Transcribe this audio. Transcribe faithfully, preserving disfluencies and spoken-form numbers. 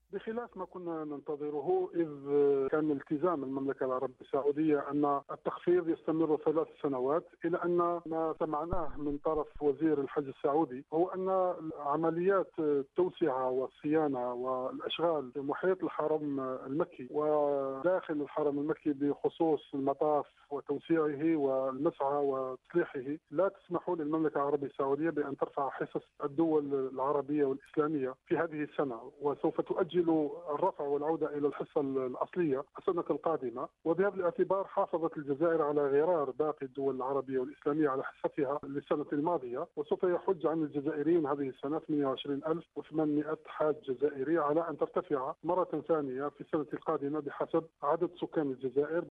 بخلاف ما كنا ننتظره، إذ كان التزام المملكة العربية السعودية أن التخفيض يستمر ثلاث سنوات، إلى أن ما سمعناه من طرف وزير الحج السعودي هو أن عمليات التوسعة والصيانة والأشغال في محيط الحرم المكي وداخل الحرم المكي بخصوص المطاف وتوسيعه والمسعى وتصليحه لا تسمح للمملكة العربية السعودية بأن ترفع حصص الدول العربية والإسلامية في هذه السنة، وسوف تؤجل الرفع والعودة إلى الحصة الأصلية السنة القادمة. وبهذا الاعتبار حافظت الجزائر على غرار باقي الدول العربية والإسلامية على حصتها للسنة الماضية، وسوف يحج عن الجزائريين هذه السنة ثمانية وعشرين ألف وثمانمائة حاج جزائري، على أن ترتفع مرة ثانية في السنة القادمة بحسب عدد سكان الجزائر.